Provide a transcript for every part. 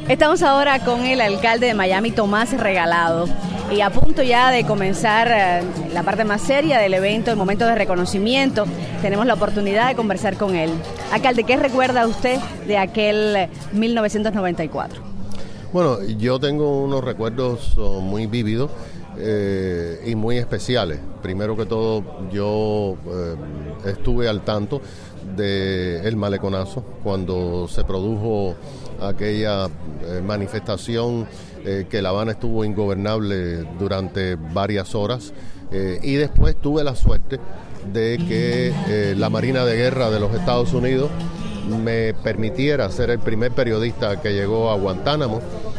Estamos ahora con el alcalde de Miami, Tomás Regalado, y a punto ya de comenzar la parte más seria del evento, el momento de reconocimiento. Tenemos la oportunidad de conversar con él. Alcalde, ¿qué recuerda usted de aquel 1994? Bueno, yo tengo unos recuerdos muy vívidos y muy especiales. Primero que todo, yo estuve al tanto del maleconazo cuando se produjo aquella manifestación que La Habana estuvo ingobernable durante varias horas, y después tuve la suerte de que la Marina de Guerra de los Estados Unidos me permitiera ser el primer periodista que llegó a Guantánamo,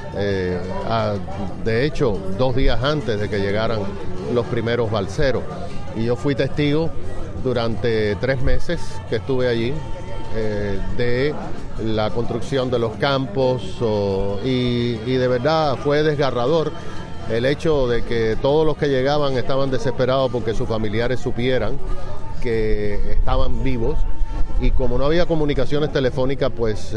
de hecho 2 días antes de que llegaran los primeros balseros, y yo fui testigo durante 3 meses que estuve allí de la construcción de los campos, y de verdad fue desgarrador el hecho de que todos los que llegaban estaban desesperados porque sus familiares supieran que estaban vivos, y como no había comunicaciones telefónicas, pues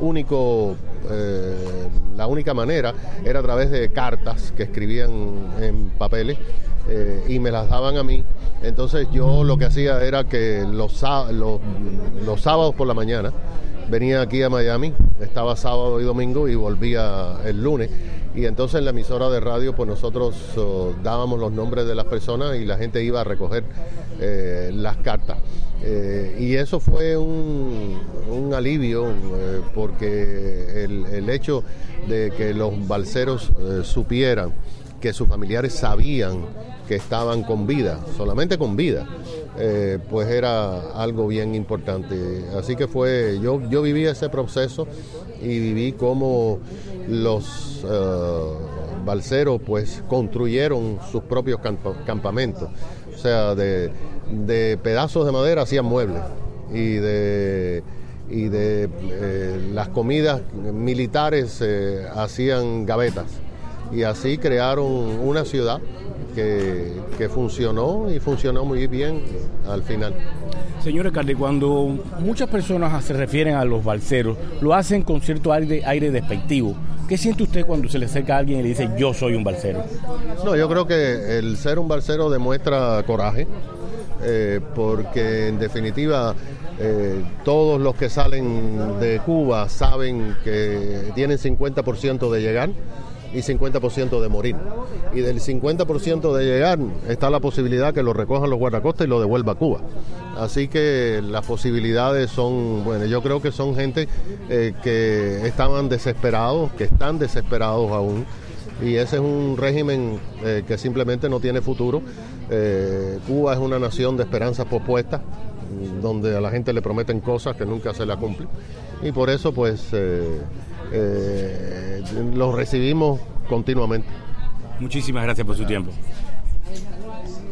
la única manera era a través de cartas que escribían en papeles y me las daban a mí. Entonces yo lo que hacía era que los sábados por la mañana venía aquí a Miami, estaba sábado y domingo y volvía el lunes, y entonces en la emisora de radio pues nosotros dábamos los nombres de las personas y la gente iba a recoger las cartas, y eso fue un alivio, porque el hecho de que los balseros supieran que sus familiares sabían que estaban con vida, solamente con vida, pues era algo bien importante. Así que yo viví ese proceso y viví cómo los balseros pues construyeron sus propios campamentos. O sea, de pedazos de madera hacían muebles, y de las comidas militares hacían gavetas, y así crearon una ciudad que funcionó, y funcionó muy bien al final. Señor alcalde, cuando muchas personas se refieren a los balseros, lo hacen con cierto aire despectivo. ¿Qué siente usted cuando se le acerca a alguien y le dice yo soy un balsero? No, yo creo que el ser un balsero demuestra coraje, porque en definitiva todos los que salen de Cuba saben que tienen 50% de llegar y 50% de morir, y del 50% de llegar está la posibilidad que lo recojan los guardacostas y lo devuelva a Cuba. Así que las posibilidades son, bueno, yo creo que son gente que estaban desesperados, que están desesperados aún, y ese es un régimen que simplemente no tiene futuro. Cuba es una nación de esperanzas pospuestas, donde a la gente le prometen cosas que nunca se la cumplen, y por eso pues los recibimos continuamente. Muchísimas gracias por su tiempo.